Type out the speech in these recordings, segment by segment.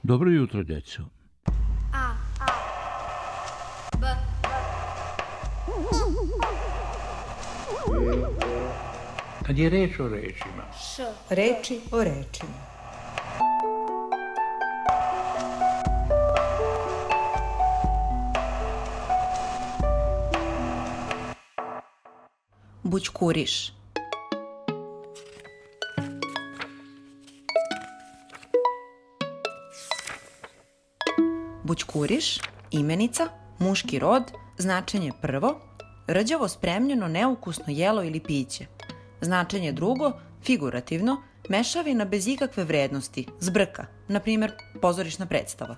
Dobro jutro, djeco. A, B, Kad je reč o rečima, Š, Reči o rečima. Bućkuriš. Bućkuriš, imenica, muški rod, značenje prvo, rđavo spremljeno neukusno jelo ili piće. Značenje drugo, figurativno, mešavina bez ikakve vrednosti, zbrka, na primjer pozorišna predstava.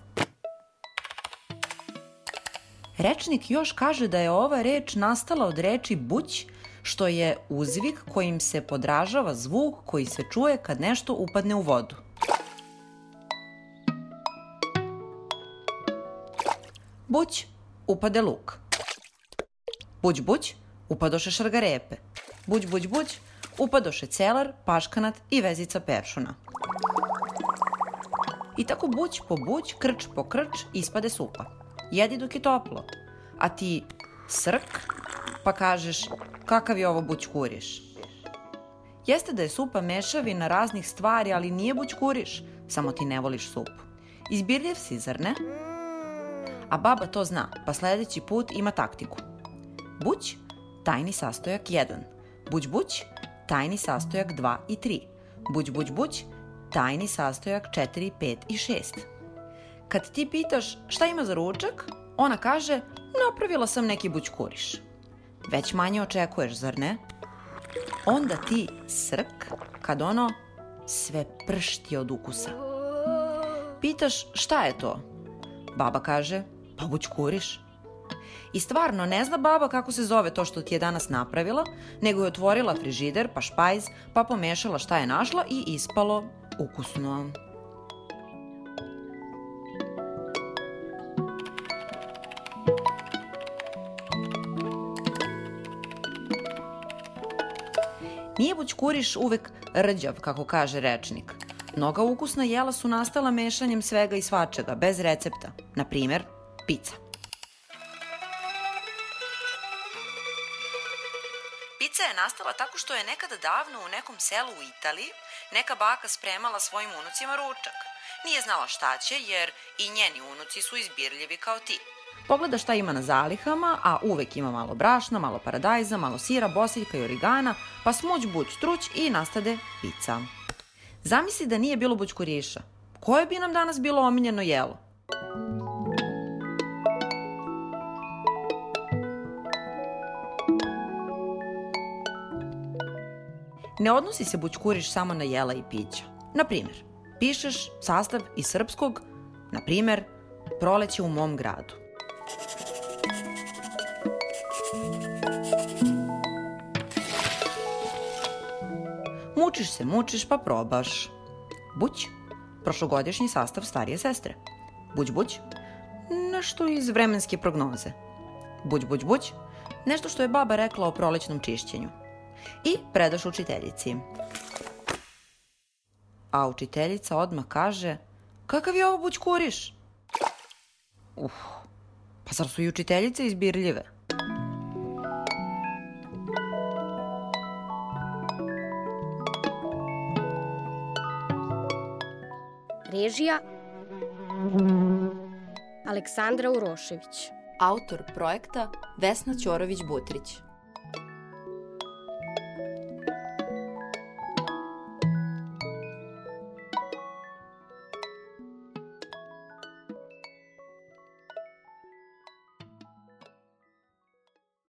Rečnik još kaže da je ova reč nastala od reči buć, što je uzvik kojim se podražava zvuk koji se čuje kad nešto upadne u vodu. Buć, upade luk. Buć, buć, upadoše šargarepe. Buć, buć, buć, upadoše celar, paškanat i vezica peršuna. I tako buć po buć, krč po krč, ispade supa. Jedi dok je toplo. A ti srk, pa kažeš kakav je ovo bućkuriš. Jeste da je supa mešavina raznih stvari, ali nije bućkuriš, samo ti ne voliš supu. Izbirljiv si, zar ne? A baba to zna, pa sledeći put ima taktiku. Buć, tajni sastojak 1. Buć, buć, tajni sastojak 2 i 3. Buć, buć, buć, tajni sastojak 4, 5 i 6. Kad ti pitaš šta ima za ručak, ona kaže napravila sam neki bućkuriš. Već manje očekuješ, zar ne? Onda ti srk kad ono sve pršti od ukusa. Pitaš šta je to? Baba kaže pa bućkuriš. I stvarno ne zna baba kako se zove to što ti je danas napravila, nego je otvorila frižider, pa špajz, pa pomešala šta je našla i ispalo ukusno. Nije bućkuriš uvek rđav, kako kaže rečnik. Mnoga ukusna jela su nastala mešanjem svega i svačega, bez recepta. Na primer, pica. Pica je nastala tako što je nekada davno u nekom selu u Italiji neka baka spremala svojim unucima ručak. Nije znala šta će, jer i njeni unuci su izbirljivi kao ti. Pogleda šta ima na zalihama, a uvek ima malo brašna, malo paradajza, malo sira, bosiljka i origana, pa smuć buć struć i nastade pica. Zamisli da nije bilo bućkuriša. Koje bi nam danas bilo omiljeno jelo? Ne odnosi se bućkuriš samo na jela i pića. Na primjer, pišeš sastav iz srpskog, na primjer, proleće u mom gradu. Mučiš pa probaš. Buć, prošlogodišnji sastav starije sestre. Buć, buć, nešto iz vremenske prognoze. Buć, buć, buć, nešto što je baba rekla o prolećnom čišćenju. I predaš učiteljici. A učiteljica odmah kaže, kakav je ovo bućkuriš? Pa zar su i učiteljice izbirljive? Režija Aleksandra Urošević. Autor projekta Vesna Ćorović-Butrić.